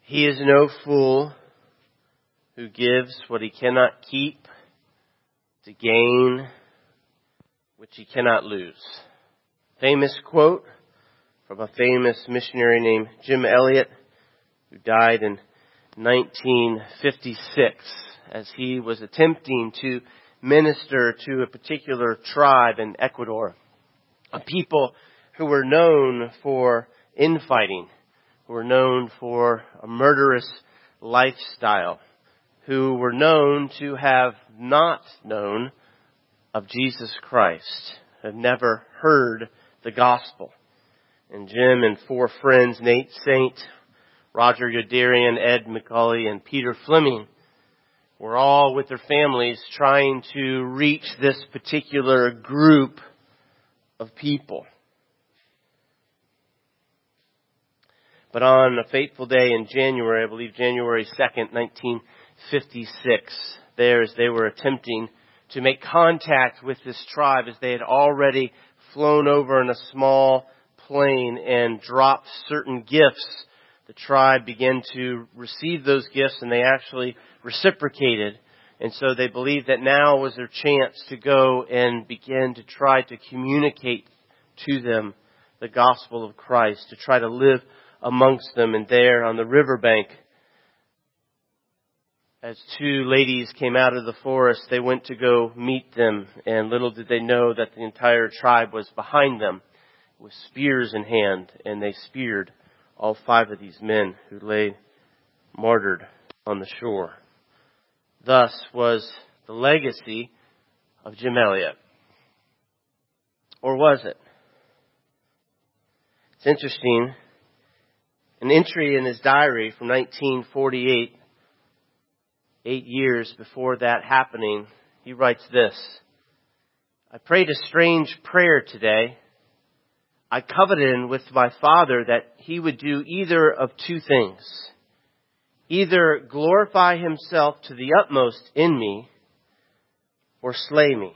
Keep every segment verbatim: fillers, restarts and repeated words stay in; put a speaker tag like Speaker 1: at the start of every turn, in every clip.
Speaker 1: He is no fool who gives what he cannot keep to gain which he cannot lose. Famous quote from a famous missionary named Jim Elliot, who died in nineteen fifty-six as he was attempting to minister to a particular tribe in Ecuador, a people who were known for infighting, who were known for a murderous lifestyle, who were known to have not known of Jesus Christ, have never heard the gospel. And Jim and four friends, Nate Saint, Roger Youderian, Ed McCauley, and Peter Fleming, were all with their families trying to reach this particular group of people. But on a fateful day in January, I believe January second, nineteen fifty-six, there as they were attempting to make contact with this tribe, as they had already flown over in a small plane and dropped certain gifts, the tribe began to receive those gifts, and they actually reciprocated. And so they believed that now was their chance to go and begin to try to communicate to them the gospel of Christ, to try to live amongst them. And there on the riverbank, as two ladies came out of the forest, they went to go meet them, and little did they know that the entire tribe was behind them with spears in hand, and they speared all five of these men who lay martyred on the shore. Thus was the legacy of Jim Elliot. Or was it? It's interesting. An entry in his diary from nineteen forty-eight, eight years before that happening, he writes this: I prayed a strange prayer today. I coveted with my Father that he would do either of two things. Either glorify himself to the utmost in me, or slay me.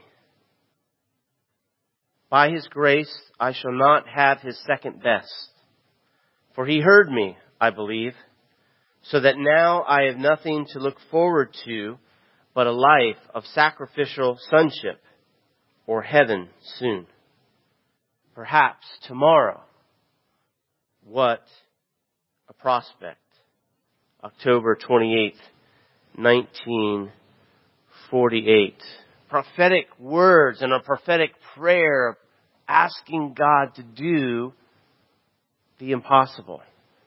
Speaker 1: By his grace, I shall not have his second best. For he heard me, I believe, so that now I have nothing to look forward to but a life of sacrificial sonship, or heaven soon. Perhaps tomorrow. What a prospect. October twenty-eighth, nineteen forty-eight. Prophetic words and a prophetic prayer asking God to do the impossible.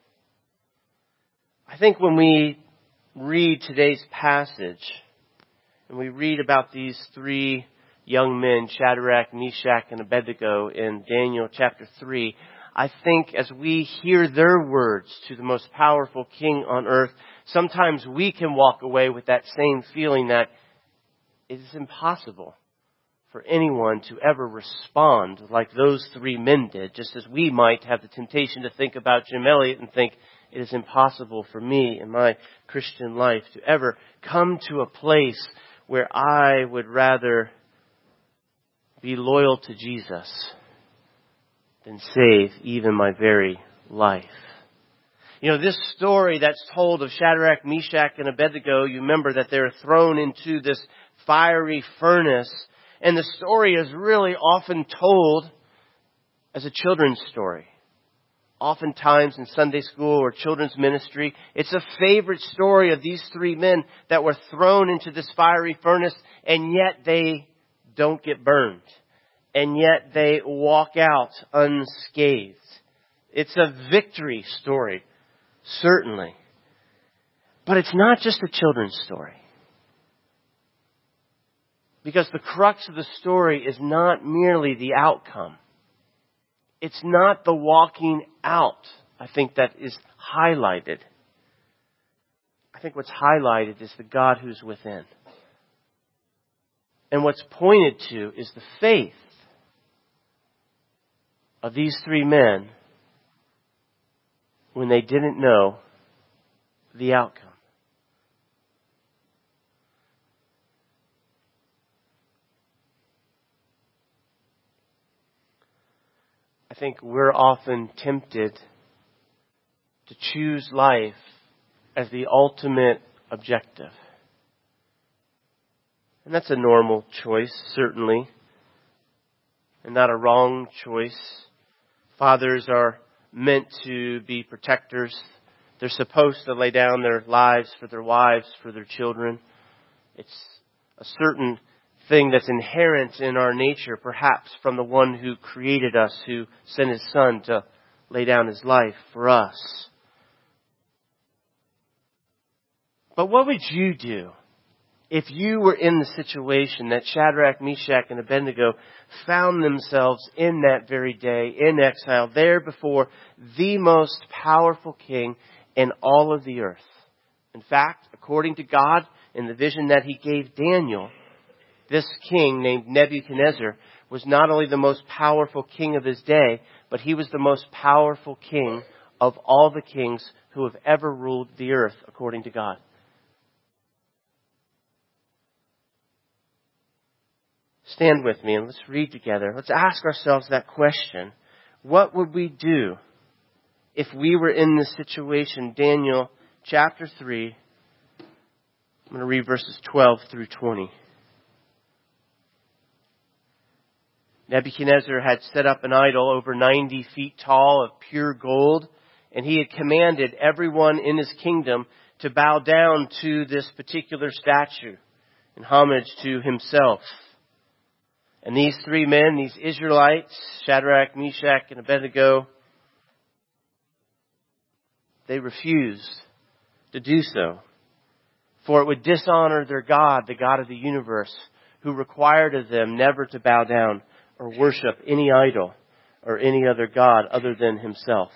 Speaker 1: I think when we read today's passage and we read about these three young men, Shadrach, Meshach, and Abednego in Daniel chapter three, I think as we hear their words to the most powerful king on earth, sometimes we can walk away with that same feeling that it is impossible for anyone to ever respond like those three men did, just as we might have the temptation to think about Jim Elliot and think it is impossible for me in my Christian life to ever come to a place where I would rather be loyal to Jesus than save even my very life. You know, this story that's told of Shadrach, Meshach, and Abednego, you remember that they're thrown into this fiery furnace. And the story is really often told as a children's story. Oftentimes in Sunday school or children's ministry, it's a favorite story of these three men that were thrown into this fiery furnace, and yet they don't get burned. And yet they walk out unscathed. It's a victory story, certainly. But it's not just a children's story. Because the crux of the story is not merely the outcome. It's not the walking out, I think, that is highlighted. I think what's highlighted is the God who's within. And what's pointed to is the faith of these three men when they didn't know the outcome. I think we're often tempted to choose life as the ultimate objective. And that's a normal choice, certainly, and not a wrong choice. Fathers are meant to be protectors. They're supposed to lay down their lives for their wives, for their children. It's a certain thing that's inherent in our nature, perhaps from the one who created us, who sent His Son to lay down His life for us. But what would you do if you were in the situation that Shadrach, Meshach, and Abednego found themselves in that very day, in exile, there before the most powerful king in all of the earth? In fact, according to God, in the vision that He gave Daniel, this king named Nebuchadnezzar was not only the most powerful king of his day, but he was the most powerful king of all the kings who have ever ruled the earth, according to God. Stand with me and let's read together. Let's ask ourselves that question. What would we do if we were in this situation? Daniel chapter three. I'm going to read verses twelve through twenty. Nebuchadnezzar had set up an idol over ninety feet tall of pure gold, and he had commanded everyone in his kingdom to bow down to this particular statue in homage to himself. And these three men, these Israelites, Shadrach, Meshach, and Abednego, they refused to do so. For it would dishonor their God, the God of the universe, who required of them never to bow down or worship any idol or any other god other than Himself.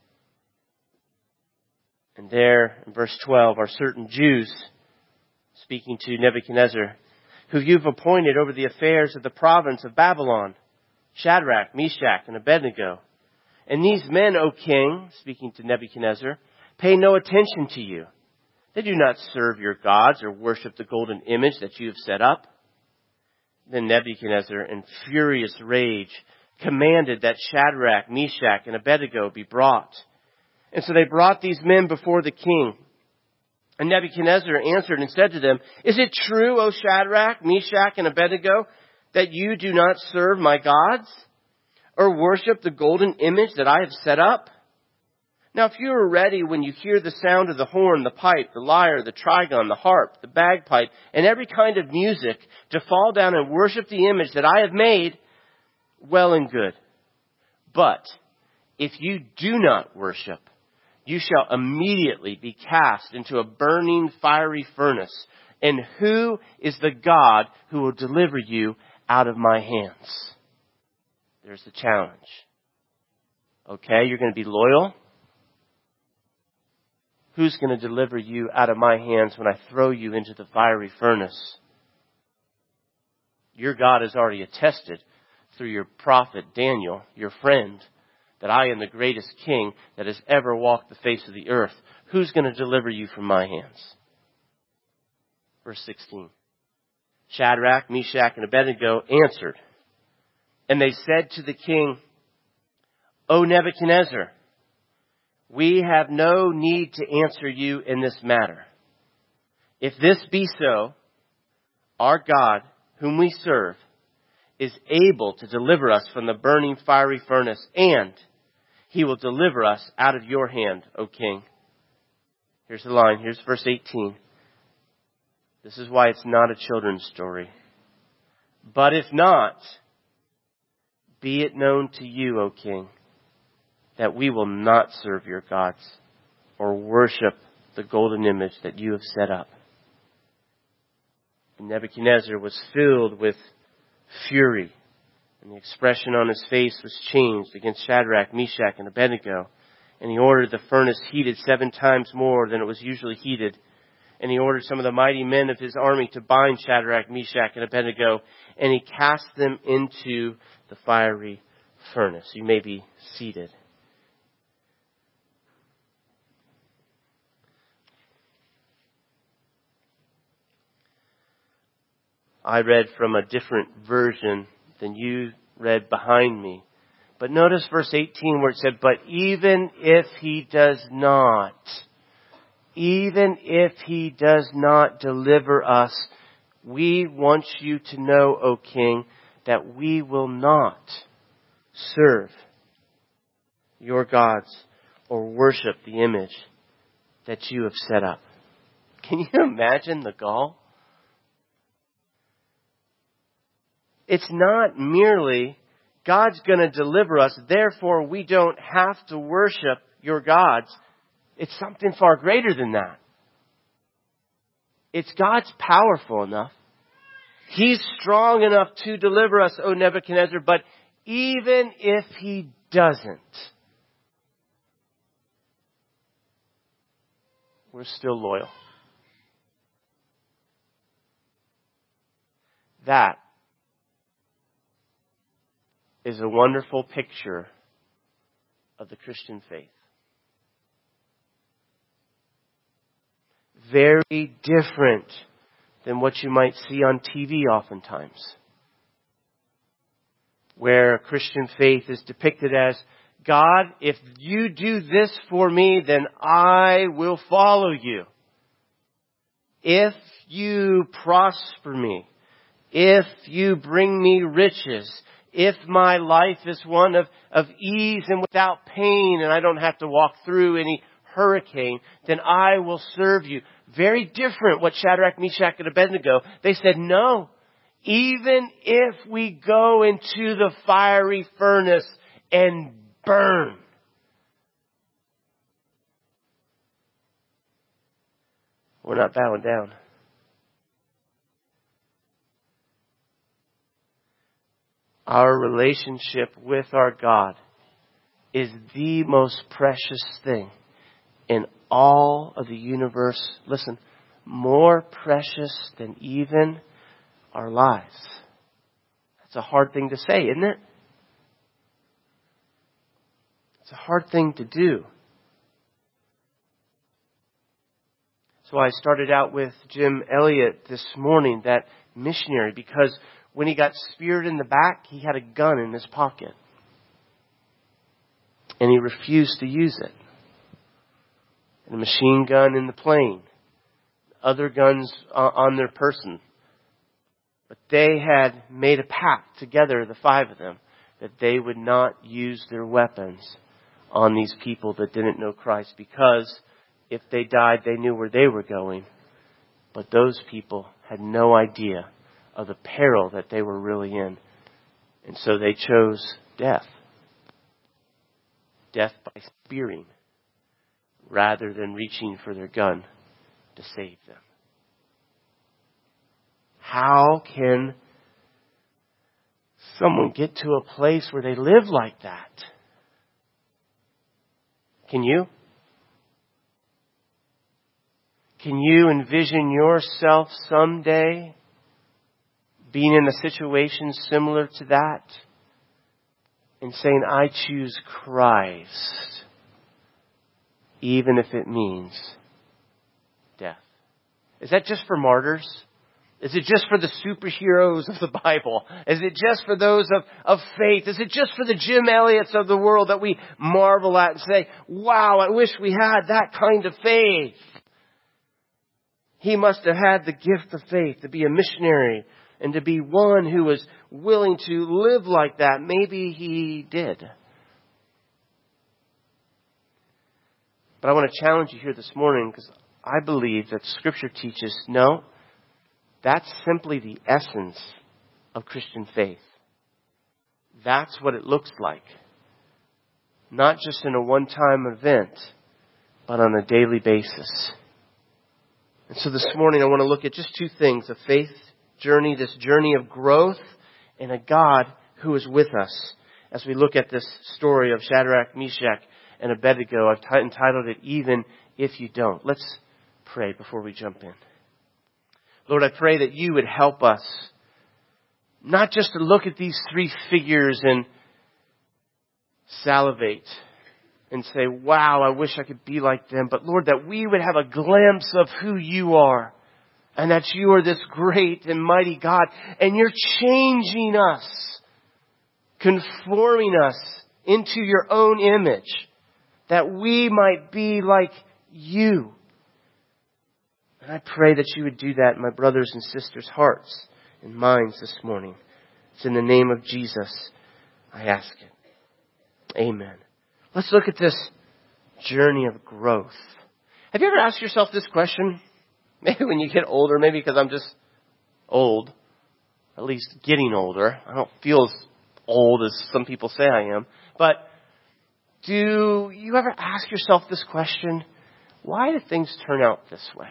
Speaker 1: And there, in verse twelve, are certain Jews, speaking to Nebuchadnezzar, who you've appointed over the affairs of the province of Babylon, Shadrach, Meshach, and Abednego. And these men, O king, speaking to Nebuchadnezzar, pay no attention to you. They do not serve your gods or worship the golden image that you have set up. Then Nebuchadnezzar, in furious rage, commanded that Shadrach, Meshach, and Abednego be brought. And so they brought these men before the king. And Nebuchadnezzar answered and said to them, "Is it true, O Shadrach, Meshach, and Abednego, that you do not serve my gods or worship the golden image that I have set up? Now, if you are ready when you hear the sound of the horn, the pipe, the lyre, the trigon, the harp, the bagpipe, and every kind of music to fall down and worship the image that I have made, well and good. But if you do not worship, you shall immediately be cast into a burning fiery furnace. And who is the God who will deliver you out of my hands?" There's the challenge. Okay, you're going to be loyal. Who's going to deliver you out of my hands when I throw you into the fiery furnace? Your God has already attested through your prophet Daniel, your friend, that I am the greatest king that has ever walked the face of the earth. Who's going to deliver you from my hands? Verse sixteen. Shadrach, Meshach, and Abednego answered, and they said to the king, "O Nebuchadnezzar, we have no need to answer you in this matter. If this be so, our God, whom we serve, is able to deliver us from the burning fiery furnace, and He will deliver us out of your hand, O king." Here's the line. Here's verse eighteen. This is why it's not a children's story. "But if not, be it known to you, O king, that we will not serve your gods or worship the golden image that you have set up." And Nebuchadnezzar was filled with fury, and the expression on his face was changed against Shadrach, Meshach, and Abednego. And he ordered the furnace heated seven times more than it was usually heated. And he ordered some of the mighty men of his army to bind Shadrach, Meshach, and Abednego, and he cast them into the fiery furnace. You may be seated. I read from a different version than you read behind me. But notice verse eighteen where it said, "But even if he does not even if He does not deliver us, we want you to know, O King, that we will not serve your gods or worship the image that you have set up. Can you imagine the gall? It's not merely God's going to deliver us, therefore we don't have to worship your gods. It's something far greater than that. It's God's powerful enough. He's strong enough to deliver us, O Nebuchadnezzar, but even if He doesn't, we're still loyal. That is a wonderful picture of the Christian faith. Very different than what you might see on T V oftentimes, where Christian faith is depicted as, God, if you do this for me, then I will follow you. If you prosper me, if you bring me riches, if my life is one of, of ease and without pain and I don't have to walk through any hurricane, then I will serve you. Very different what Shadrach, Meshach, and Abednego. They said, no, even if we go into the fiery furnace and burn, we're not bowing down. Our relationship with our God is the most precious thing in all of the universe. Listen, more precious than even our lives. That's a hard thing to say, isn't it? It's a hard thing to do. So I started out with Jim Elliot this morning, that missionary, because when he got speared in the back, he had a gun in his pocket. And he refused to use it. And a machine gun in the plane. Other guns on their person. But they had made a pact together, the five of them, that they would not use their weapons on these people that didn't know Christ. Because if they died, they knew where they were going. But those people had no idea of the peril that they were really in. And so they chose death. Death by spearing, rather than reaching for their gun to save them. How can someone get to a place where they live like that? Can you? Can you envision yourself someday being in a situation similar to that and saying, I choose Christ, even if it means death? Is that just for martyrs? Is it just for the superheroes of the Bible? Is it just for those of, of faith? Is it just for the Jim Elliots of the world that we marvel at and say, wow, I wish we had that kind of faith? He must have had the gift of faith to be a missionary and to be one who was willing to live like that. Maybe he did. But I want to challenge you here this morning, because I believe that Scripture teaches, no, that's simply the essence of Christian faith. That's what it looks like. Not just in a one-time event, but on a daily basis. And so this morning I want to look at just two things: a faith journey, this journey of growth, and a God who is with us. As we look at this story of Shadrach, Meshach, and Abednego, I've t- entitled it, Even If You Don't. Let's pray before we jump in. Lord, I pray that you would help us not just to look at these three figures and salivate and say, wow, I wish I could be like them. But Lord, that we would have a glimpse of who you are, and that you are this great and mighty God, and you're changing us, conforming us into your own image, that we might be like you. And I pray that you would do that in my brothers and sisters' hearts and minds this morning. It's in the name of Jesus I ask it. Amen. Let's look at this journey of growth. Have you ever asked yourself this question? Maybe when you get older, maybe because I'm just old, at least getting older. I don't feel as old as some people say I am. But do you ever ask yourself this question? Why did things turn out this way?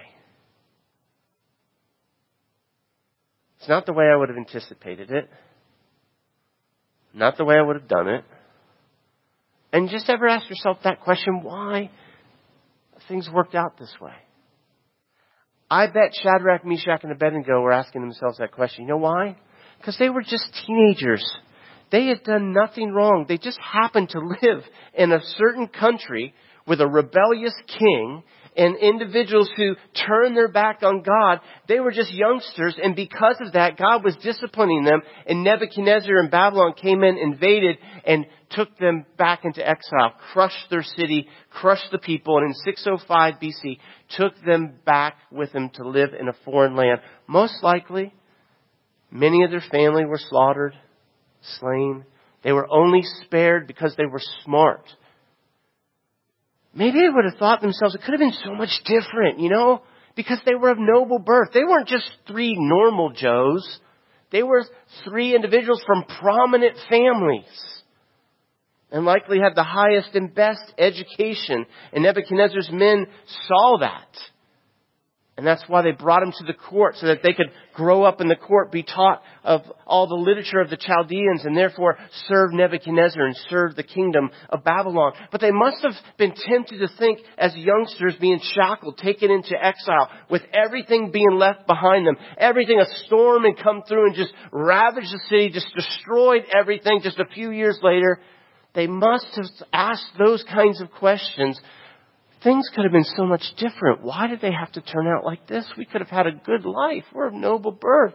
Speaker 1: It's not the way I would have anticipated it. Not the way I would have done it. And just ever ask yourself that question, why things worked out this way? I bet Shadrach, Meshach, and Abednego were asking themselves that question. You know why? Because they were just teenagers. They had done nothing wrong. They just happened to live in a certain country with a rebellious king and individuals who turned their back on God. They were just youngsters, and because of that, God was disciplining them, and Nebuchadnezzar and Babylon came in, invaded, and took them back into exile, crushed their city, crushed the people, and in six oh five B C, took them back with them to live in a foreign land. Most likely, many of their family were slaughtered, slain. They were only spared because they were smart. Maybe they would have thought themselves, it could have been so much different, you know, because they were of noble birth. They weren't just three normal Joes. They were three individuals from prominent families and likely had the highest and best education. And Nebuchadnezzar's men saw that. And that's why they brought him to the court, so that they could grow up in the court, be taught of all the literature of the Chaldeans, and therefore serve Nebuchadnezzar and serve the kingdom of Babylon. But they must have been tempted to think, as youngsters being shackled, taken into exile, with everything being left behind them, everything, a storm had come through and just ravaged the city, just destroyed everything just a few years later. They must have asked those kinds of questions. Things could have been so much different. Why did they have to turn out like this? We could have had a good life. We're of noble birth.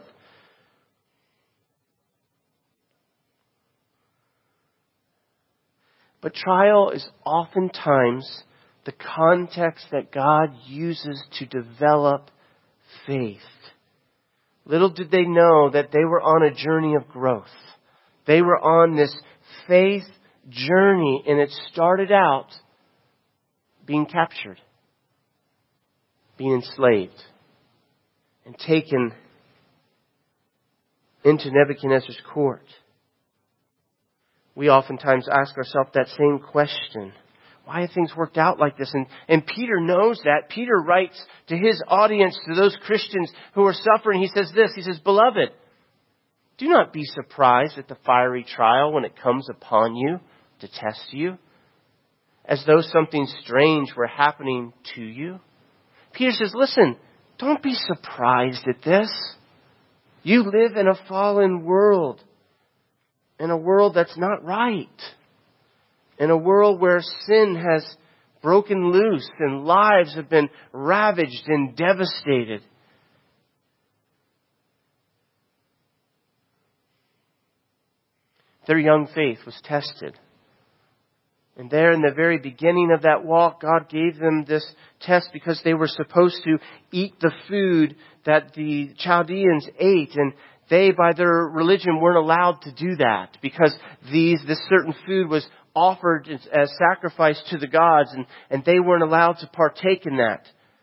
Speaker 1: But trial is oftentimes the context that God uses to develop faith. Little did they know that they were on a journey of growth. They were on this faith journey, and it started out being captured, being enslaved, and taken into Nebuchadnezzar's court. We oftentimes ask ourselves that same question. Why have things worked out like this? And, and Peter knows that. Peter writes to his audience, to those Christians who are suffering. He says this, he says, "Beloved, do not be surprised at the fiery trial when it comes upon you to test you, as though something strange were happening to you." Peter says, listen, don't be surprised at this. You live in a fallen world, in a world that's not right, in a world where sin has broken loose and lives have been ravaged and devastated. Their young faith was tested. And there in the very beginning of that walk, God gave them this test because they were supposed to eat the food that the Chaldeans ate. And they, by their religion, weren't allowed to do that because these this certain food was offered as, as sacrifice to the gods, and, and they weren't allowed to partake in that.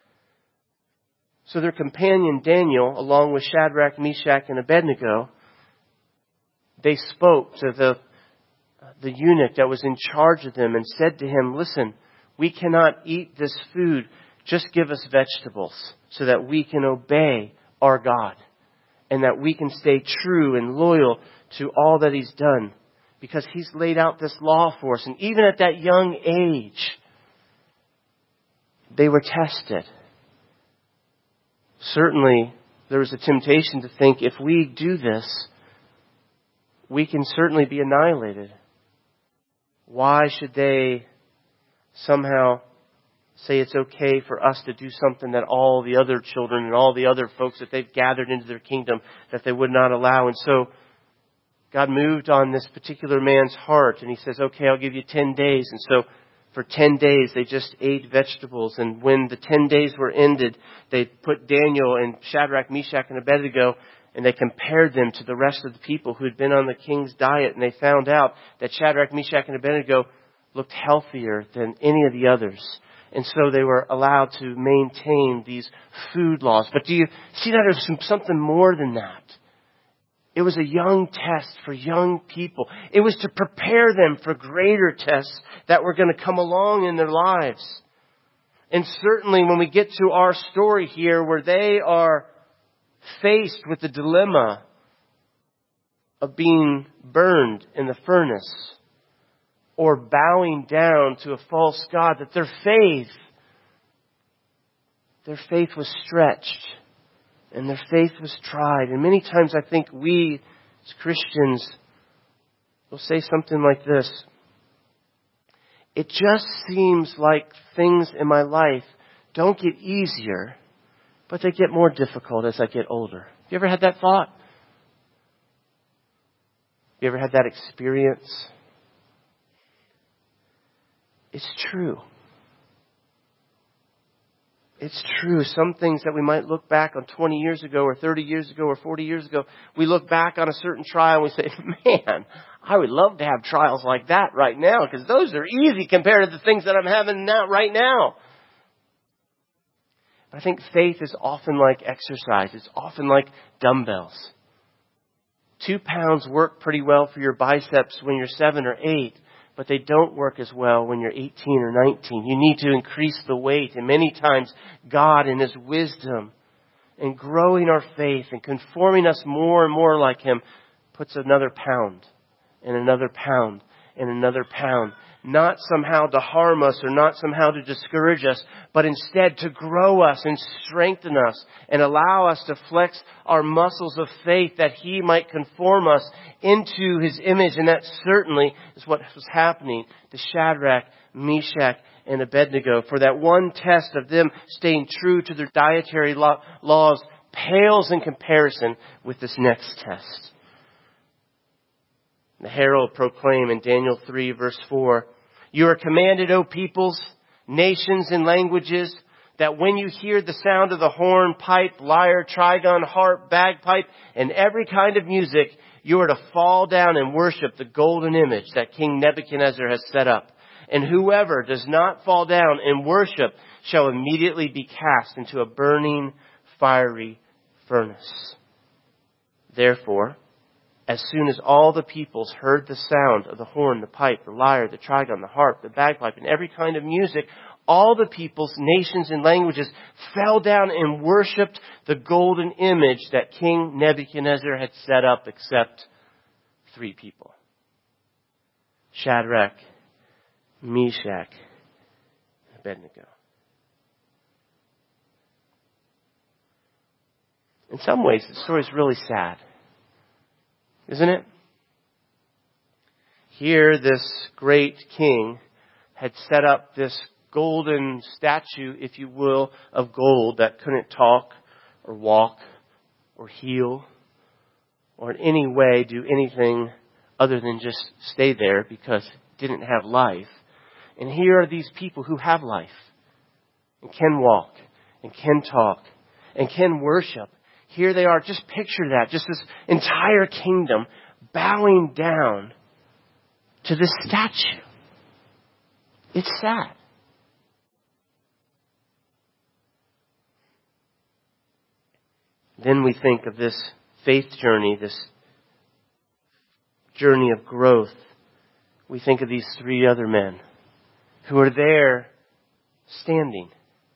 Speaker 1: So their companion Daniel, along with Shadrach, Meshach, and Abednego, they spoke to the the eunuch that was in charge of them and said to him, listen, we cannot eat this food. Just give us vegetables so that we can obey our God and that we can stay true and loyal to all that He's done, because He's laid out this law for us. And even at that young age, they were tested. Certainly, there was a temptation to think, if we do this, we can certainly be annihilated. Why should they somehow say it's okay for us to do something that all the other children and all the other folks that they've gathered into their kingdom, that they would not allow? And so God moved on this particular man's heart, and he says, okay, I'll give you ten days. And so For ten days, they just ate vegetables. And when the ten days were ended, they put Daniel and Shadrach, Meshach, and Abednego, and they compared them to the rest of the people who had been on the king's diet. And they found out that Shadrach, Meshach, and Abednego looked healthier than any of the others. And so they were allowed to maintain these food laws. But do you see that there's some, something more than that? It was a young test for young people. It was to prepare them for greater tests that were going to come along in their lives. And certainly when we get to our story here where they are faced with the dilemma of being burned in the furnace or bowing down to a false god, that their faith, their faith was stretched. And their faith was tried. And many times I think we, as Christians, will say something like this. It just seems like things in my life don't get easier, but they get more difficult as I get older. Have you ever had that thought? Have you ever had that experience? It's true. It's true. Some things that we might look back on twenty years ago or thirty years ago or forty years ago, we look back on a certain trial and we say, man, I would love to have trials like that right now because those are easy compared to the things that I'm having now, right now. But I think faith is often like exercise. It's often like dumbbells. Two pounds work pretty well for your biceps when you're seven or eight. But they don't work as well when you're eighteen or nineteen. You need to increase the weight. And many times God in His wisdom and growing our faith and conforming us more and more like Him puts another pound and another pound and another pound. Not somehow to harm us or not somehow to discourage us, but instead to grow us and strengthen us and allow us to flex our muscles of faith that He might conform us into His image. And that certainly is what was happening to Shadrach, Meshach, and Abednego. For that one test of them staying true to their dietary laws pales in comparison with this next test. The herald proclaimed in Daniel three verse four, "You are commanded, O peoples, nations, and languages, that when you hear the sound of the horn, pipe, lyre, trigon, harp, bagpipe, and every kind of music, you are to fall down and worship the golden image that King Nebuchadnezzar has set up. And whoever does not fall down and worship shall immediately be cast into a burning, fiery furnace." Therefore, as soon as all the peoples heard the sound of the horn, the pipe, the lyre, the trigon, the harp, the bagpipe, and every kind of music, all the peoples, nations, and languages fell down and worshipped the golden image that King Nebuchadnezzar had set up, except three people. Shadrach, Meshach, and Abednego. In some ways, the story is really sad. Isn't it? Here, this great king had set up this golden statue, if you will, of gold that couldn't talk or walk or heal or in any way do anything other than just stay there because it didn't have life. And here are these people who have life and can walk and can talk and can worship. Here they are. Just picture that. Just this entire kingdom bowing down to this statue. It's sad. Then we think of this faith journey, this journey of growth. We think of these three other men who are there standing,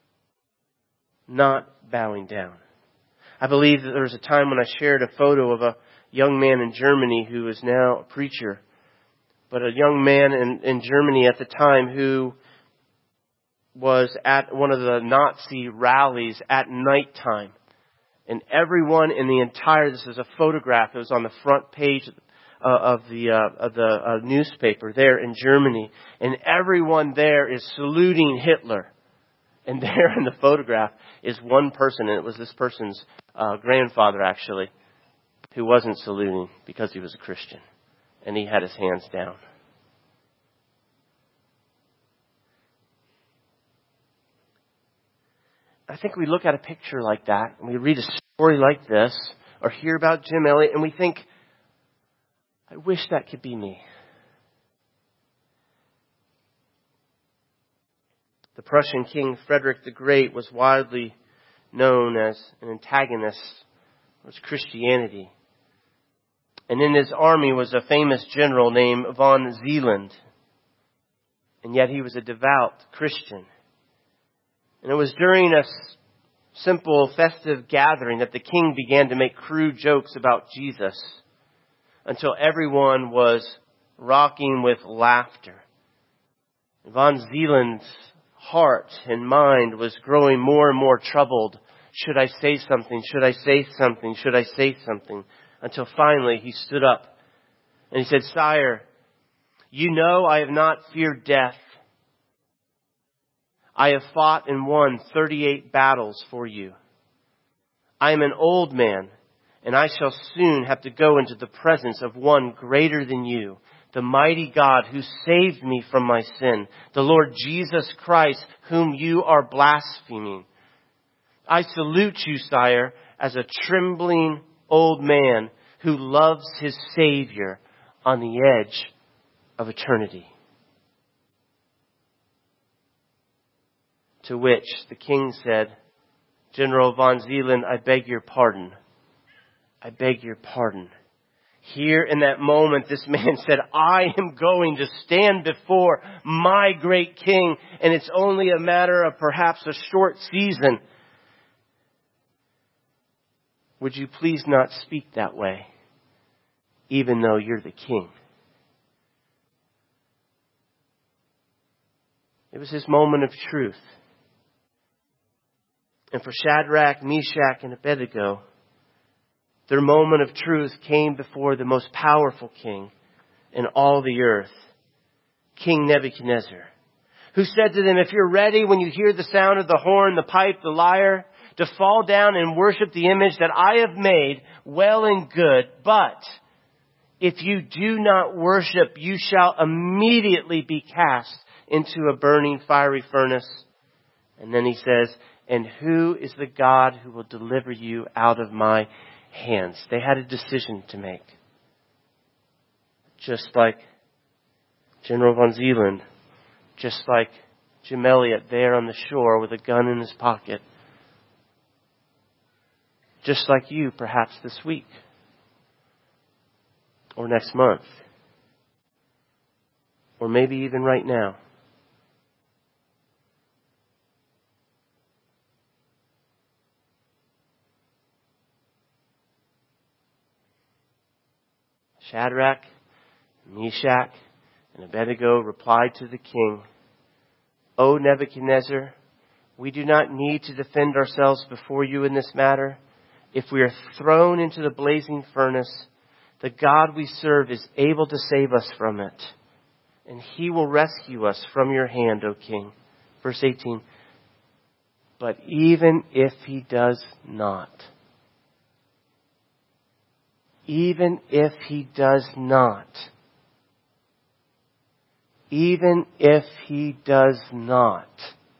Speaker 1: not bowing down. I believe that there was a time when I shared a photo of a young man in Germany who is now a preacher. But a young man in, in Germany at the time who was at one of the Nazi rallies at nighttime. And everyone in the entire, this is a photograph, it was on the front page uh, of the, uh, of the uh, newspaper there in Germany. And everyone there is saluting Hitler. And there in the photograph is one person, and it was this person's uh, grandfather actually, who wasn't saluting because he was a Christian. And he had his hands down. I think we look at a picture like that, and we read a story like this, or hear about Jim Elliot, and we think, I wish that could be me. The Prussian king Frederick the Great was widely known as an antagonist towards Christianity. And in his army was a famous general named von Zeeland. And yet he was a devout Christian. And it was during a simple festive gathering that the king began to make crude jokes about Jesus until everyone was rocking with laughter. Von Zeeland's heart and mind was growing more and more troubled. Should I say something? Should I say something? Should I say something? Until finally he stood up and he said, Sire, you know I have not feared death. I have fought and won thirty-eight battles for you. I am an old man, and I shall soon have to go into the presence of one greater than you, the mighty God who saved me from my sin, the Lord Jesus Christ, whom you are blaspheming. I salute you, sire, as a trembling old man who loves his Savior on the edge of eternity. To which the king said, General von Zeeland, I beg your pardon. I beg your pardon. Here in that moment, this man said, I am going to stand before my great king, and it's only a matter of perhaps a short season. Would you please not speak that way, even though you're the king? It was his moment of truth. And for Shadrach, Meshach, and Abednego, their moment of truth came before the most powerful king in all the earth, King Nebuchadnezzar, who said to them, if you're ready when you hear the sound of the horn, the pipe, the lyre, to fall down and worship the image that I have made, well and good. But if you do not worship, you shall immediately be cast into a burning fiery furnace. And then he says, and who is the God who will deliver you out of my hands? They had a decision to make. Just like General von Zeeland, just like Jim Elliot there on the shore with a gun in his pocket. Just like you, perhaps this week or next month or maybe even right now. Shadrach, Meshach, and Abednego replied to the king, O Nebuchadnezzar, we do not need to defend ourselves before you in this matter. If we are thrown into the blazing furnace, the God we serve is able to save us from it, and he will rescue us from your hand, O king. Verse eighteen, but even if he does not, even if he does not, even if he does not,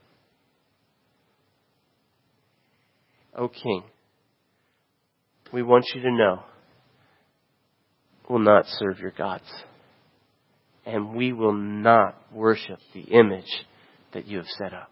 Speaker 1: O king, we want you to know, we'll not serve your gods. And we will not worship the image that you have set up.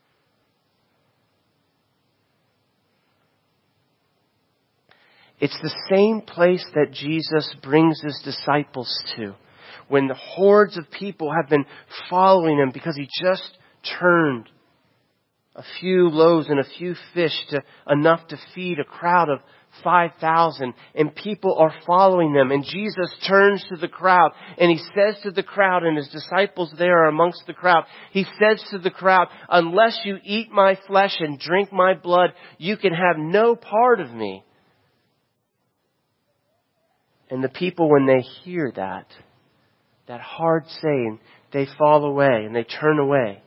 Speaker 1: It's the same place that Jesus brings his disciples to when the hordes of people have been following him because he just turned a few loaves and a few fish to enough to feed a crowd of five thousand, and people are following them. And Jesus turns to the crowd and he says to the crowd, and his disciples there are amongst the crowd, he says to the crowd, unless you eat my flesh and drink my blood, you can have no part of me. And the people, when they hear that, that hard saying, they fall away and they turn away.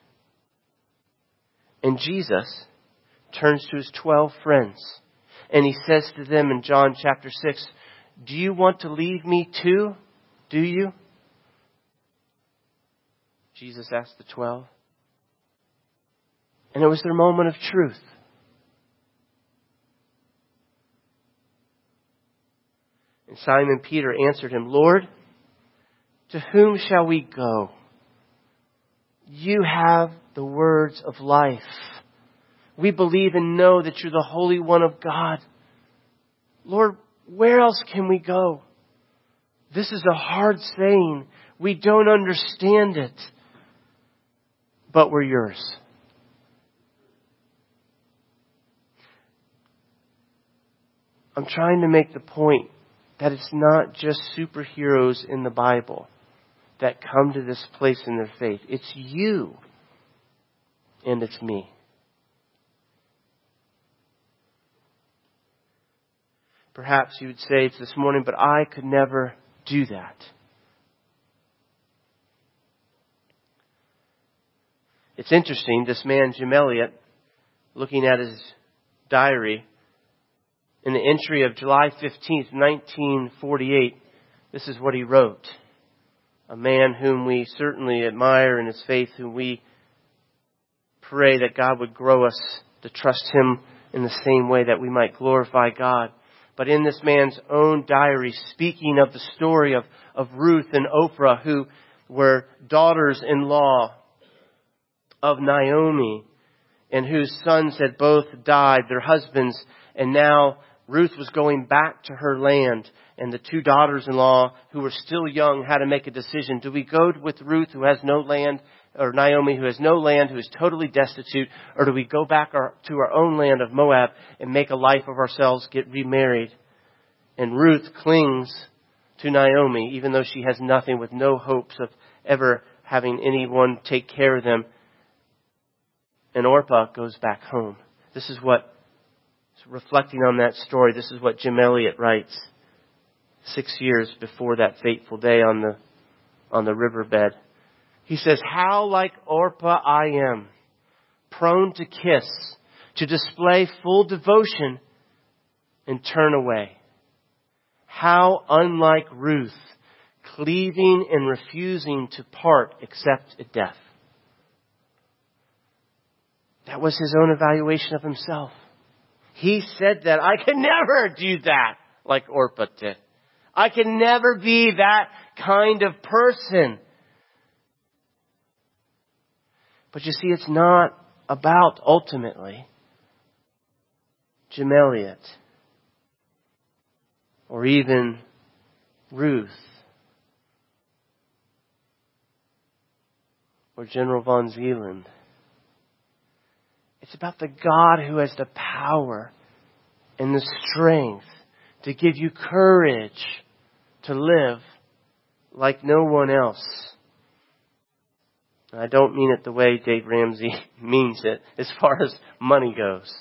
Speaker 1: And Jesus turns to his twelve friends and he says to them in John chapter six, do you want to leave me too? Do you? Jesus asked the twelve. And it was their moment of truth. And Simon Peter answered him, Lord, to whom shall we go? You have the words of life. We believe and know that you're the Holy One of God. Lord, where else can we go? This is a hard saying. We don't understand it. But we're yours. I'm trying to make the point that it's not just superheroes in the Bible that come to this place in their faith. It's you and it's me. Perhaps you would say it's this morning, but I could never do that. It's interesting, this man, Jim Elliot, looking at his diary, in the entry of July fifteenth, nineteen forty-eight, this is what he wrote. A man whom we certainly admire in his faith, whom we pray that God would grow us to trust Him in the same way that we might glorify God. But in this man's own diary, speaking of the story of, of Ruth and Orpah, who were daughters-in-law of Naomi, and whose sons had both died, their husbands, and now Ruth was going back to her land, and the two daughters-in-law who were still young had to make a decision. Do we go with Ruth, who has no land, or Naomi, who has no land, who is totally destitute, or do we go back our, to our own land of Moab and make a life of ourselves, get remarried? And Ruth clings to Naomi, even though she has nothing, with no hopes of ever having anyone take care of them. And Orpah goes back home. This is what, reflecting on that story, this is what Jim Elliot writes six years before that fateful day on the on the riverbed. He says, how like Orpah I am, prone to kiss, to display full devotion and turn away. How unlike Ruth, cleaving and refusing to part except at death. That was his own evaluation of himself. He said that I can never do that like Orpah did. I can never be that kind of person. But you see, it's not about, ultimately, Jim Elliot or even Ruth or General von Zeeland. It's about the God who has the power and the strength to give you courage to live like no one else. I don't mean it the way Dave Ramsey means it as far as money goes.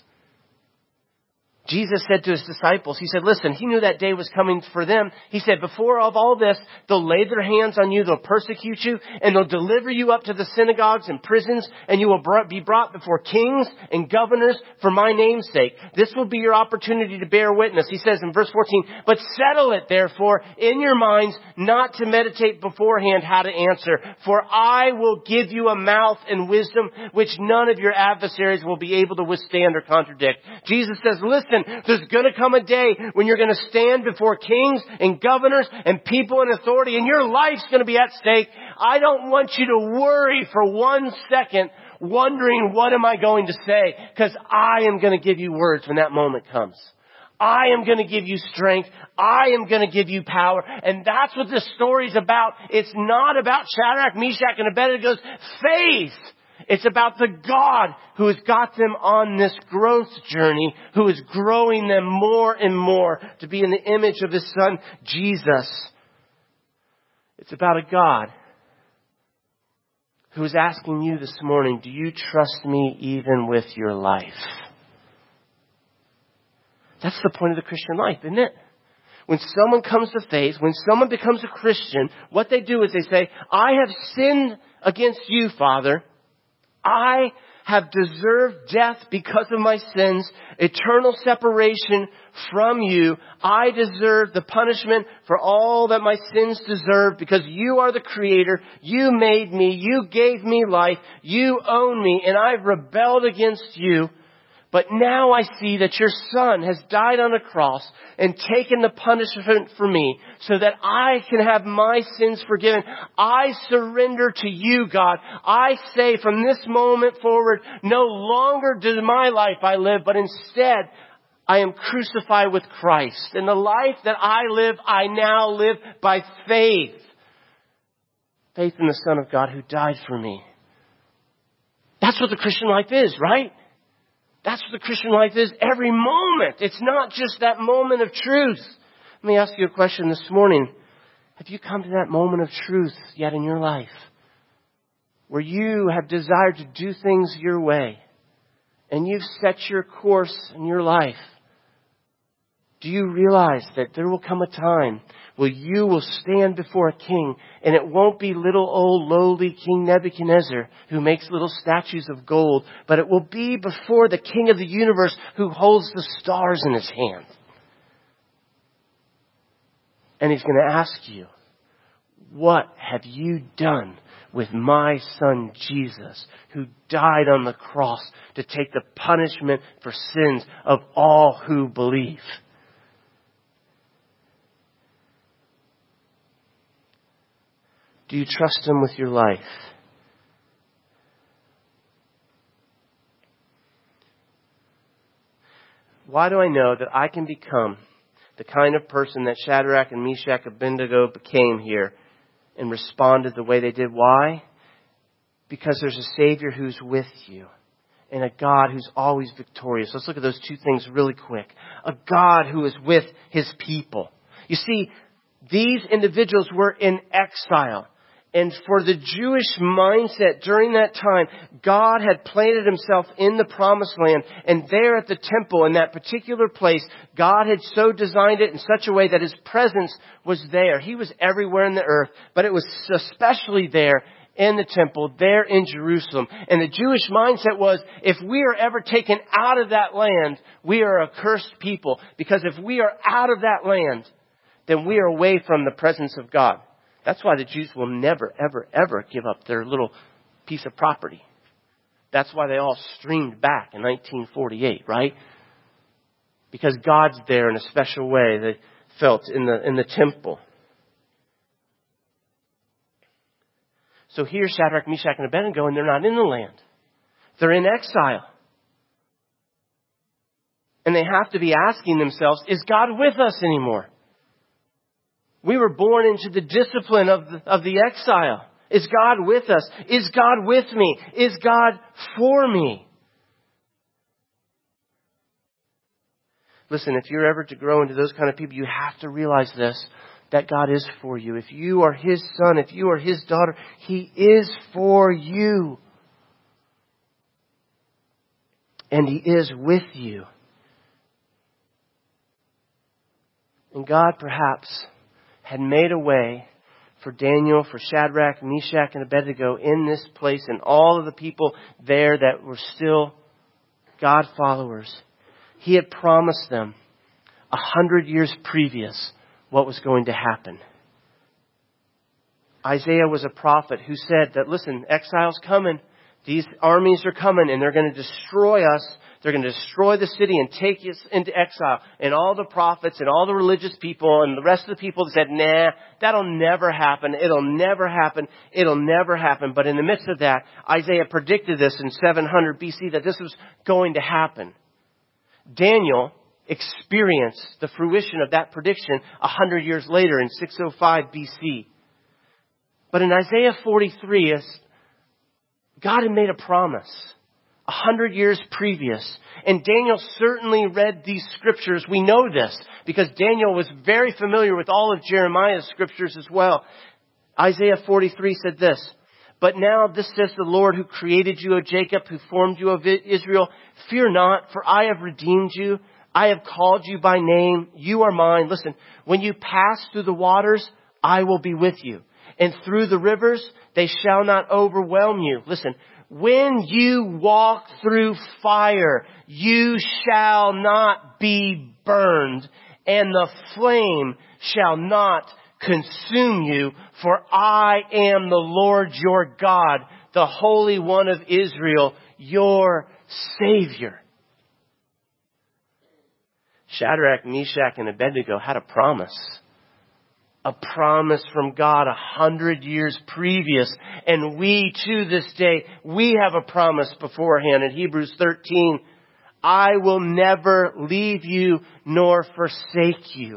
Speaker 1: Jesus said to his disciples, he said, listen, he knew that day was coming for them. He said, before of all this, they'll lay their hands on you, they'll persecute you, and they'll deliver you up to the synagogues and prisons, and you will be brought before kings and governors for my name's sake. This will be your opportunity to bear witness. He says in verse fourteen, but settle it therefore in your minds not to meditate beforehand how to answer, for I will give you a mouth and wisdom which none of your adversaries will be able to withstand or contradict. Jesus says, listen, there's going to come a day when you're going to stand before kings and governors and people in authority, and your life's going to be at stake. I don't want you to worry for one second wondering, what am I going to say? Because I am going to give you words when that moment comes. I am going to give you strength. I am going to give you power. And that's what this story's about. It's not about Shadrach, Meshach, and Abednego's faith. It's about the God who has got them on this growth journey, who is growing them more and more to be in the image of His Son, Jesus. It's about a God who is asking you this morning, do you trust me even with your life? That's the point of the Christian life, isn't it? When someone comes to faith, when someone becomes a Christian, what they do is they say, I have sinned against you, Father. I have deserved death because of my sins, eternal separation from you. I deserve the punishment for all that my sins deserve because you are the Creator. You made me. You gave me life. You own me, and I've rebelled against you. But now I see that your Son has died on a cross and taken the punishment for me so that I can have my sins forgiven. I surrender to you, God. I say from this moment forward, no longer does my life I live, but instead I am crucified with Christ. And the life that I live, I now live by faith. Faith in the Son of God who died for me. That's what the Christian life is, right? That's what the Christian life is every moment. It's not just that moment of truth. Let me ask you a question this morning. Have you come to that moment of truth yet in your life? Where you have desired to do things your way. And you've set your course in your life. Do you realize that there will come a time where you will stand before a king, and it won't be little old lowly King Nebuchadnezzar who makes little statues of gold, but it will be before the King of the universe who holds the stars in his hand. And he's going to ask you, what have you done with my Son Jesus, who died on the cross to take the punishment for sins of all who believe? Do you trust Him with your life? Why do I know that I can become the kind of person that Shadrach and Meshach and Abednego became here and responded the way they did? Why? Because there's a Savior who's with you and a God who's always victorious. Let's look at those two things really quick. A God who is with His people. You see, these individuals were in exile. And for the Jewish mindset during that time, God had planted Himself in the promised land. And there at the temple, in that particular place, God had so designed it in such a way that His presence was there. He was everywhere in the earth, but it was especially there in the temple, there in Jerusalem. And the Jewish mindset was, if we are ever taken out of that land, we are a cursed people. Because if we are out of that land, then we are away from the presence of God. That's why the Jews will never, ever, ever give up their little piece of property. That's why they all streamed back in nineteen forty-eight, right? Because God's there in a special way, they felt in the, in the temple. So here Shadrach, Meshach, and Abednego, and they're not in the land. They're in exile. And they have to be asking themselves, is God with us anymore? We were born into the discipline of the, of the exile. Is God with us? Is God with me? Is God for me? Listen, if you're ever to grow into those kind of people, you have to realize this, that God is for you. If you are His son, if you are His daughter, He is for you. And He is with you. And God perhaps had made a way for Daniel, for Shadrach, Meshach, and Abednego in this place, and all of the people there that were still God followers. He had promised them a hundred years previous what was going to happen. Isaiah was a prophet who said that, listen, exile's coming. These armies are coming and they're going to destroy us. They're going to destroy the city and take us into exile. And all the prophets and all the religious people and the rest of the people said, nah, that'll never happen. It'll never happen. It'll never happen. But in the midst of that, Isaiah predicted this in seven hundred B C that this was going to happen. Daniel experienced the fruition of that prediction a hundred years later in six oh five B C. But in Isaiah forty-three, God had made a promise a hundred years previous. And Daniel certainly read these scriptures. We know this because Daniel was very familiar with all of Jeremiah's scriptures as well. Isaiah forty-three said this, "But now this says the Lord who created you, O Jacob, who formed you, O Israel, fear not, for I have redeemed you. I have called you by name. You are mine." Listen, when you pass through the waters, I will be with you. And through the rivers, they shall not overwhelm you. Listen, when you walk through fire, you shall not be burned, and the flame shall not consume you, for I am the Lord your God, the Holy One of Israel, your Savior. Shadrach, Meshach, and Abednego had a promise. A promise from God a hundred years previous. And we, to this day, we have a promise beforehand in Hebrews thirteen. I will never leave you nor forsake you.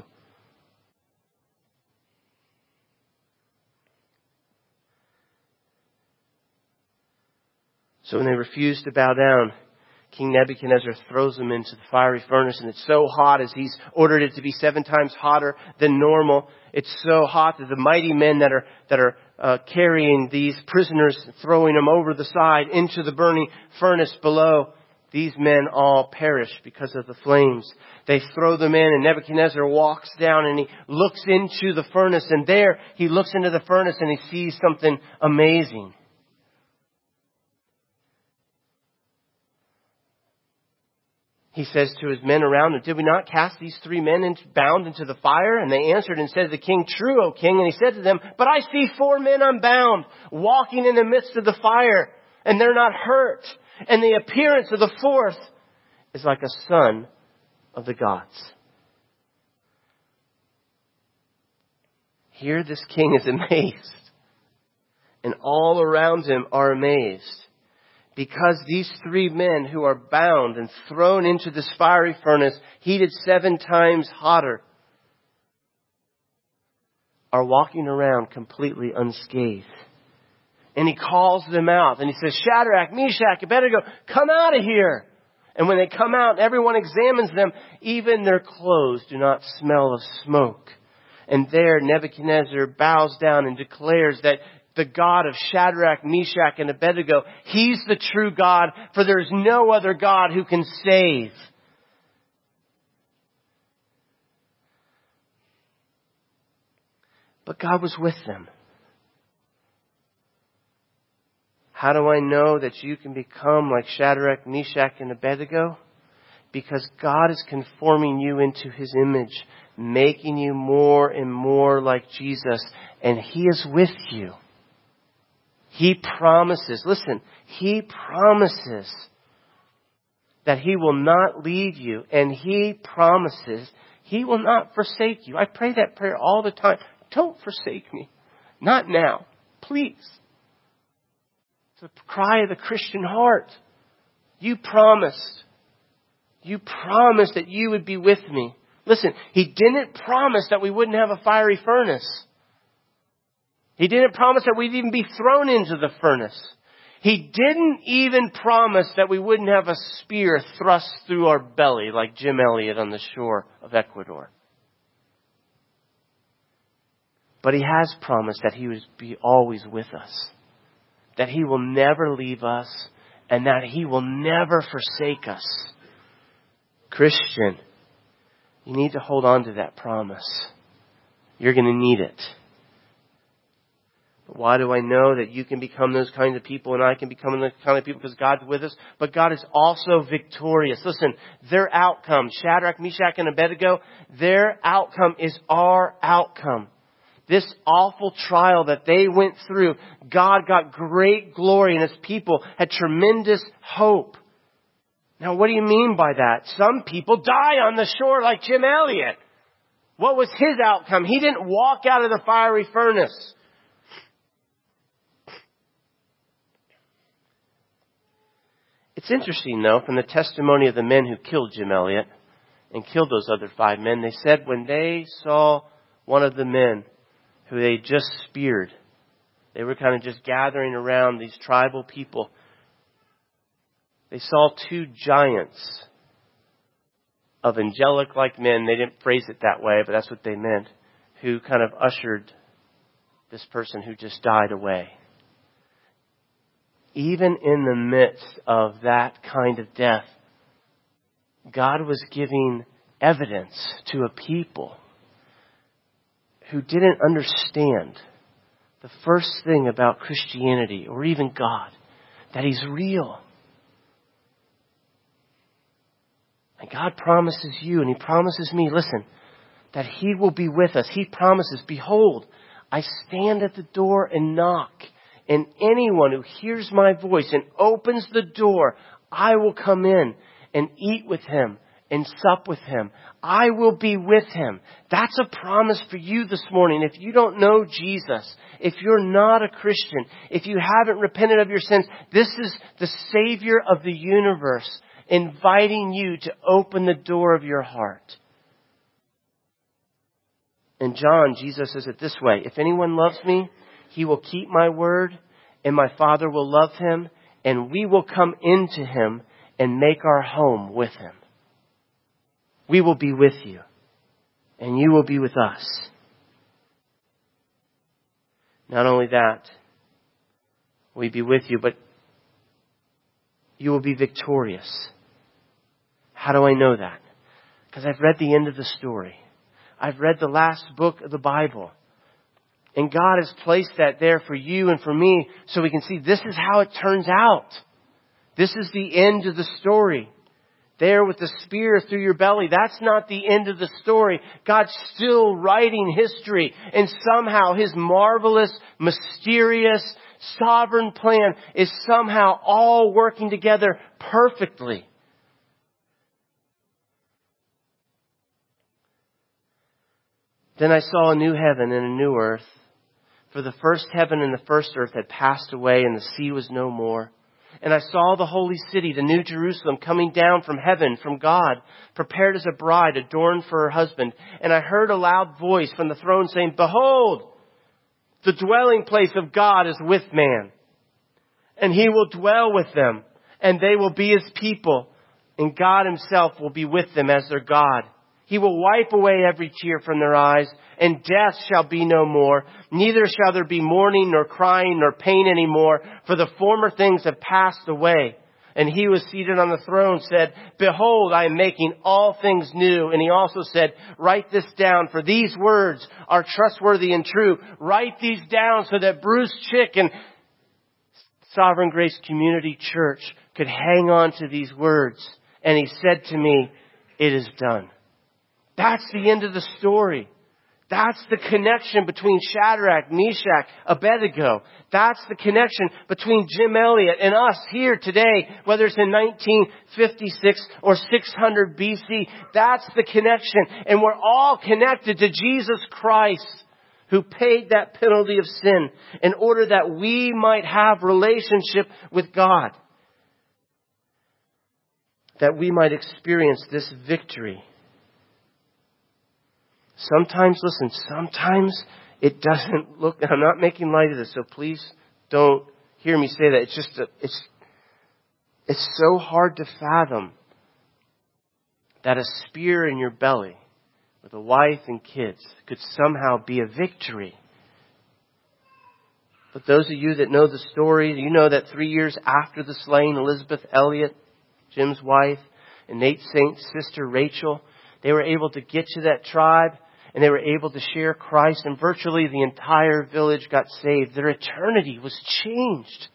Speaker 1: So when they refuse to bow down, King Nebuchadnezzar throws them into the fiery furnace, and it's so hot, as he's ordered it to be seven times hotter than normal. It's so hot that the mighty men that are that are uh, carrying these prisoners, throwing them over the side into the burning furnace below, these men all perish because of the flames. They throw them in, and Nebuchadnezzar walks down and he looks into the furnace, and there he looks into the furnace and he sees something amazing. He says to his men around him, did we not cast these three men into, bound into the fire? And they answered and said to the king, true, O king. And he said to them, but I see four men unbound, walking in the midst of the fire, and they're not hurt. And the appearance of the fourth is like a son of the gods. Here this king is amazed, and all around him are amazed. Because these three men who are bound and thrown into this fiery furnace, heated seven times hotter, are walking around completely unscathed. And he calls them out and he says, Shadrach, Meshach, Abednego, come out of here. And when they come out, everyone examines them. Even their clothes do not smell of smoke. And there Nebuchadnezzar bows down and declares that the God of Shadrach, Meshach, and Abednego, He's the true God, for there is no other God who can save. But God was with them. How do I know that you can become like Shadrach, Meshach, and Abednego? Because God is conforming you into His image, making you more and more like Jesus, and He is with you. He promises, listen, He promises that He will not leave you, and He promises He will not forsake you. I pray that prayer all the time. Don't forsake me. Not now. Please. It's the cry of the Christian heart. You promised. You promised that you would be with me. Listen, He didn't promise that we wouldn't have a fiery furnace. He didn't promise that we'd even be thrown into the furnace. He didn't even promise that we wouldn't have a spear thrust through our belly like Jim Elliot on the shore of Ecuador. But He has promised that He would be always with us. That He will never leave us and that He will never forsake us. Christian, you need to hold on to that promise. You're going to need it. Why do I know that you can become those kinds of people and I can become those kind of people? Because God's with us. But God is also victorious. Listen, their outcome, Shadrach, Meshach, and Abednego, their outcome is our outcome. This awful trial that they went through, God got great glory and His people had tremendous hope. Now, what do you mean by that? Some people die on the shore like Jim Elliot. What was his outcome? He didn't walk out of the fiery furnace. It's interesting, though, from the testimony of the men who killed Jim Elliot and killed those other five men, they said when they saw one of the men who they just speared, they were kind of just gathering around these tribal people. They saw two giants of angelic-like men. They didn't phrase it that way, but that's what they meant, who kind of ushered this person who just died away. Even in the midst of that kind of death, God was giving evidence to a people who didn't understand the first thing about Christianity or even God. that He's real. And God promises you and He promises me, listen, that He will be with us. He promises, behold, I stand at the door and knock. And anyone who hears my voice and opens the door, I will come in and eat with him and sup with him. I will be with him. That's a promise for you this morning. If you don't know Jesus, if you're not a Christian, if you haven't repented of your sins, this is the Savior of the universe inviting you to open the door of your heart. In John, Jesus says it this way, if anyone loves me, he will keep my word, and my Father will love him, and we will come into him and make our home with him. We will be with you, and you will be with us. Not only that, we be with you, but you will be victorious. How do I know that? Because I've read the end of the story. I've read the last book of the Bible. And God has placed that there for you and for me so we can see this is how it turns out. This is the end of the story. There with the spear through your belly. That's not the end of the story. God's still writing history. And somehow His marvelous, mysterious, sovereign plan is somehow all working together perfectly. Then I saw a new heaven and a new earth. For the first heaven and the first earth had passed away, and the sea was no more. And I saw the holy city, the new Jerusalem, coming down from heaven, from God, prepared as a bride adorned for her husband. And I heard a loud voice from the throne saying, behold, the dwelling place of God is with man. And He will dwell with them, and they will be His people. And God Himself will be with them as their God. He will wipe away every tear from their eyes, and death shall be no more. Neither shall there be mourning, nor crying, nor pain any more, for the former things have passed away. And He was seated on the throne said, behold, I am making all things new. And He also said, write this down, for these words are trustworthy and true. Write these down so that Bruce Chick and Sovereign Grace Community Church could hang on to these words. And He said to me, it is done. That's the end of the story. That's the connection between Shadrach, Meshach, Abednego. That's the connection between Jim Elliot and us here today, whether it's in nineteen fifty-six or six hundred B C. That's the connection. And we're all connected to Jesus Christ, who paid that penalty of sin in order that we might have relationship with God. That we might experience this victory. Sometimes, listen, sometimes it doesn't look, I'm not making light of this, so please don't hear me say that. It's just, a, it's, it's so hard to fathom that a spear in your belly with a wife and kids could somehow be a victory. But those of you that know the story, you know that three years after the slaying, Elizabeth Elliot, Jim's wife, and Nate Saint's sister Rachel, they were able to get to that tribe and they were able to share Christ, and virtually the entire village got saved. Their eternity was changed.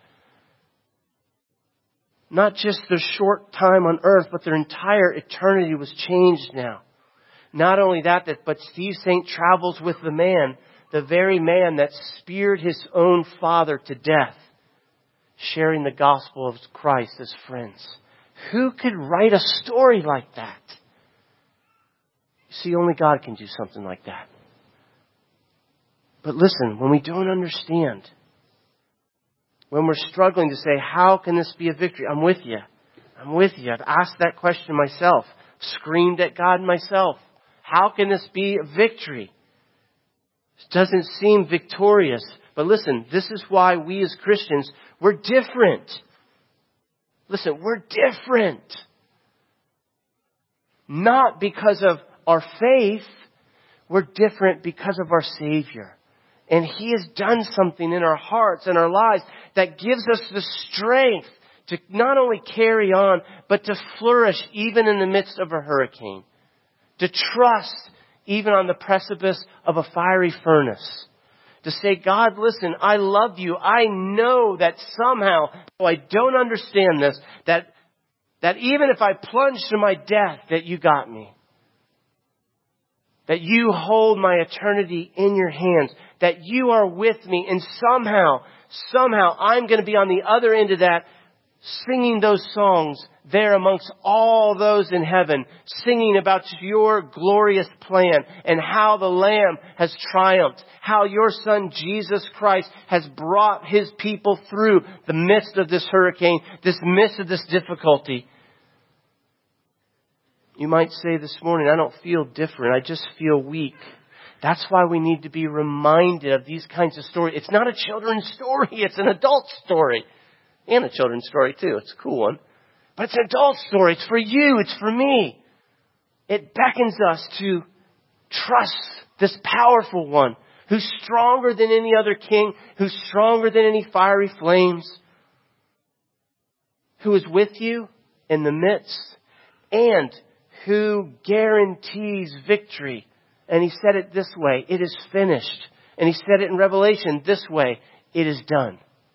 Speaker 1: Not just their short time on earth, but their entire eternity was changed now. Not only that, but Steve Saint travels with the man, the very man that speared his own father to death, sharing the gospel of Christ as friends. Who could write a story like that? You see, only God can do something like that. But listen, when we don't understand, when we're struggling to say, how can this be a victory? I'm with you. I'm with you. I've asked that question myself, screamed at God myself. How can this be a victory? It doesn't seem victorious. But listen, this is why we as Christians, we're different. Listen, we're different. Not because of our faith, we're different because of our Savior. And He has done something in our hearts and our lives that gives us the strength to not only carry on, but to flourish even in the midst of a hurricane. To trust even on the precipice of a fiery furnace. To say, God, listen, I love you. I know that somehow, though I don't understand this, that, that even if I plunge to my death, that you got me. That you hold my eternity in your hands. That you are with me. And somehow, somehow I'm going to be on the other end of that, singing those songs there amongst all those in heaven, singing about your glorious plan and how the Lamb has triumphed, how your Son Jesus Christ has brought His people through the midst of this hurricane, this midst of this difficulty. You might say this morning, I don't feel different. I just feel weak. That's why we need to be reminded of these kinds of stories. It's not a children's story. It's an adult story. And a children's story too. It's a cool one. But it's an adult story. It's for you. It's for me. It beckons us to trust this powerful one who's stronger than any other king, who's stronger than any fiery flames, who is with you in the midst, and who guarantees victory. And He said it this way, it is finished. And He said it in Revelation this way, it is done.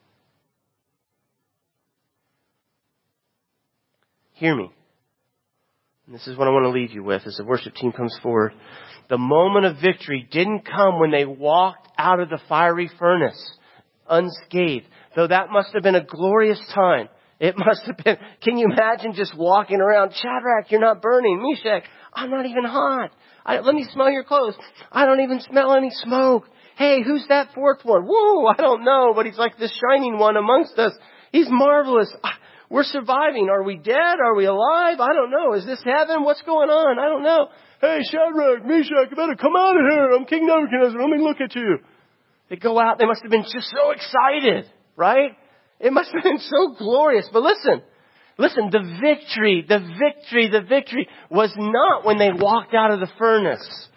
Speaker 1: Hear me. And this is what I want to leave you with as the worship team comes forward. The moment of victory didn't come when they walked out of the fiery furnace unscathed. Though that must have been a glorious time. It must have been. Can you imagine just walking around? Shadrach, you're not burning. Meshach, I'm not even hot. I, let me smell your clothes. I don't even smell any smoke. Hey, who's that fourth one? Whoa, I don't know, but he's like the shining one amongst us. He's marvelous. We're surviving. Are we dead? Are we alive? I don't know. Is this heaven? What's going on? I don't know. Hey, Shadrach, Meshach, you better come out of here. I'm King Nebuchadnezzar. Let me look at you. They go out. They must have been just so excited, right? It must have been so glorious. But listen, listen, the victory, the victory, the victory was not when they walked out of the furnace.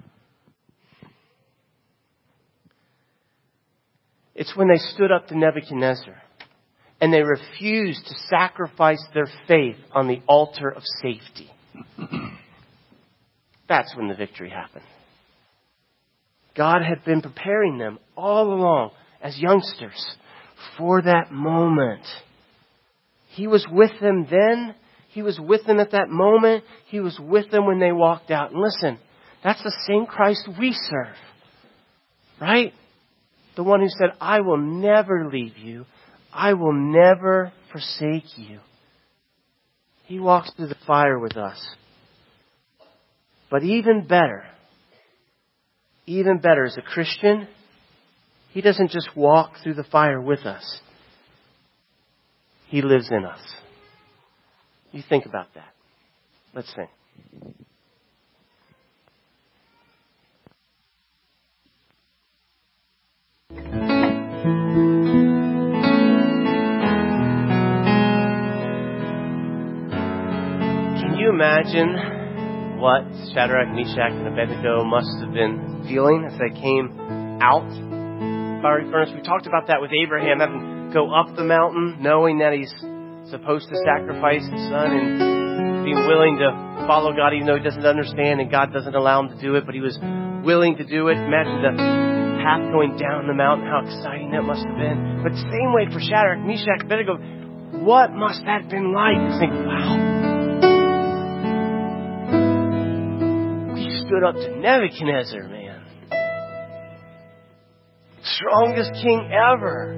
Speaker 1: It's when they stood up to Nebuchadnezzar. And they refused to sacrifice their faith on the altar of safety. That's when the victory happened. God had been preparing them all along as youngsters for that moment. He was with them then. He was with them at that moment. He was with them when they walked out. And listen, that's the same Christ we serve. Right? The one who said, I will never leave you. I will never forsake you. He walks through the fire with us. But even better, even better as a Christian, He doesn't just walk through the fire with us. He lives in us. You think about that. Let's sing. Can you imagine what Shadrach, Meshach, and Abednego must have been feeling as they came out of the fiery furnace? We talked about that with Abraham, having to go up the mountain, knowing that he's supposed to sacrifice his son and being willing to follow God even though he doesn't understand and God doesn't allow him to do it, but he was willing to do it. Imagine the path going down the mountain, how exciting that must have been. But same way for Shadrach, Meshach, Abednego, what must that have been like? You think, wow. Stood up to Nebuchadnezzar, man. Strongest king ever.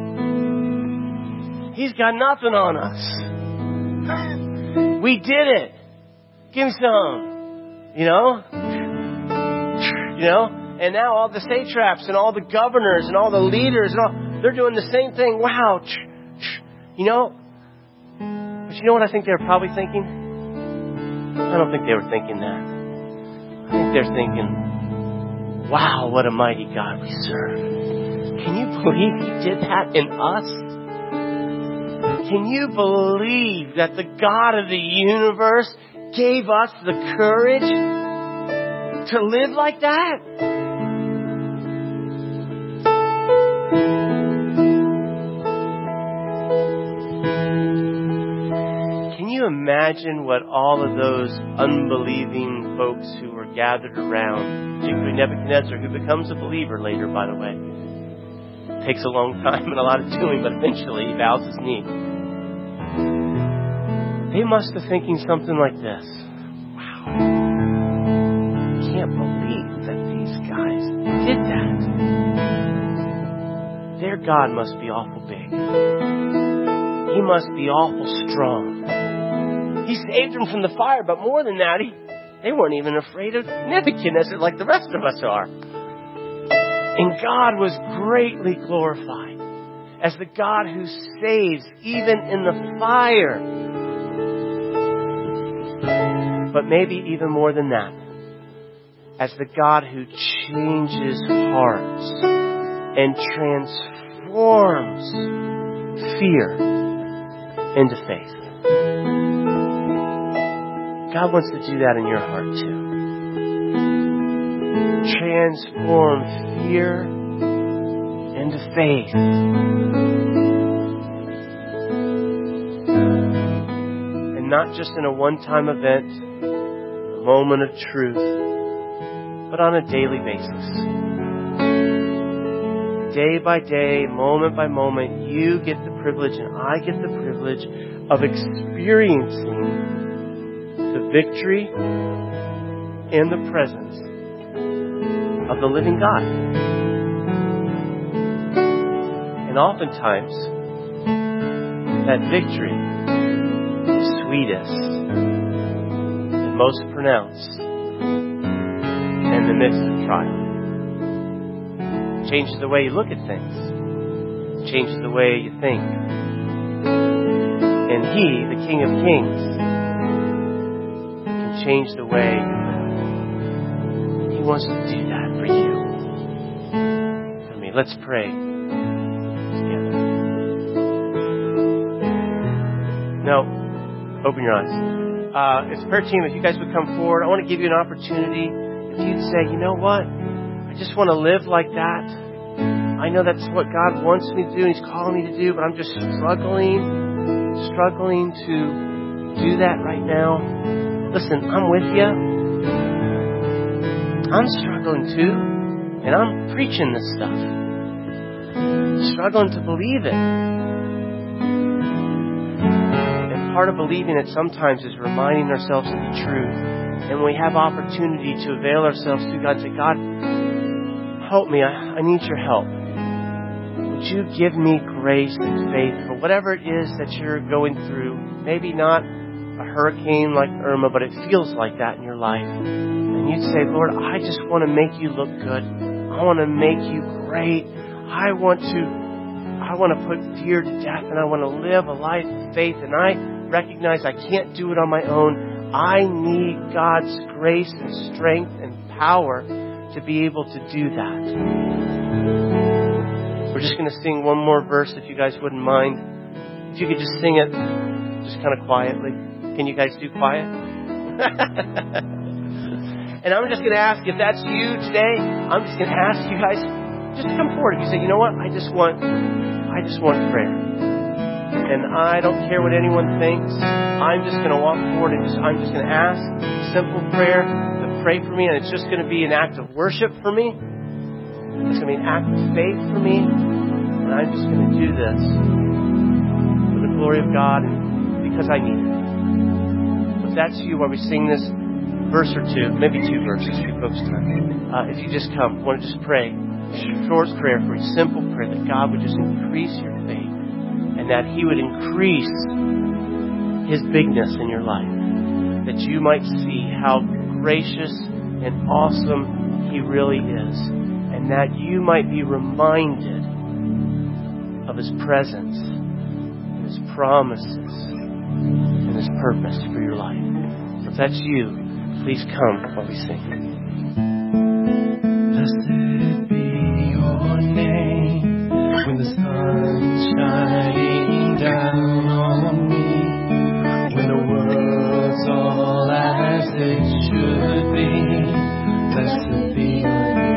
Speaker 1: He's got nothing on us. We did it. Give me some. You know? You know? And now all the satraps and all the governors and all the leaders, and all, they're doing the same thing. Wow. You know? But you know what I think they were probably thinking? I don't think they were thinking that. I think they're thinking, wow, what a mighty God we serve. Can you believe He did that in us? Can you believe that the God of the universe gave us the courage to live like that? Can you imagine what all of those unbelieving folks who were gathered around, particularly Nebuchadnezzar, who becomes a believer later, by the way. It takes a long time and a lot of doing, but eventually he bows his knee. They must have thinking something like this. Wow. I can't believe that these guys did that. Their God must be awful big. He must be awful strong. He saved them from the fire, but more than that, he, they weren't even afraid of Nebuchadnezzar like the rest of us are. And God was greatly glorified as the God who saves even in the fire. But maybe even more than that, as the God who changes hearts and transforms fear into faith. God wants to do that in your heart too. Transform fear into faith. And not just in a one-time event, a moment of truth, but on a daily basis. Day by day, moment by moment, you get the privilege and I get the privilege of experiencing the victory and the presence of the living God. And oftentimes, that victory is sweetest and most pronounced in the midst of trial. It changes the way you look at things. It changes the way you think. And He, the King of Kings, can change the way you live. He wants to do that for you. For me, let's pray together. No, open your eyes. Uh, it's prayer team. If you guys would come forward, I want to give you an opportunity. If you'd say, you know what? I just want to live like that. I know that's what God wants me to do and He's calling me to do, but I'm just struggling, struggling to do that right now. Listen, I'm with you. I'm struggling too, and I'm preaching this stuff. Struggling to believe it. And part of believing it sometimes is reminding ourselves of the truth. And we have opportunity to avail ourselves to God. Say, God, help me. I, I need your help. Would you give me grace and faith for whatever it is that you're going through? Maybe not a hurricane like Irma, but it feels like that in your life. And you'd say, Lord, I just want to make you look good. I want to make you great. I want to, I want to put fear to death, and I want to live a life of faith. And I recognize I can't do it on my own. I need God's grace and strength and power to be able to do that. We're just going to sing one more verse, if you guys wouldn't mind. If you could just sing it just kind of quietly. Can you guys do quiet? And I'm just going to ask, if that's you today, I'm just going to ask you guys just to come forward. If you say, you know what, I just want, I just want prayer. And I don't care what anyone thinks. I'm just going to walk forward and just, I'm just going to ask a simple prayer to pray for me. And it's just going to be an act of worship for me. It's going to be an act of faith for me. And I'm just going to do this for the glory of God and because I need it. So if that's you, while we sing this verse or two, maybe two verses for you folks time. Uh, if you just come, want to just pray. Short prayer for you. Simple prayer that God would just increase your faith. And that He would increase His bigness in your life. That you might see how gracious and awesome He really is. And that you might be reminded of His presence, and His promises, and His purpose for your life. So if that's you, please come while we sing. Blessed be your name when the sun shines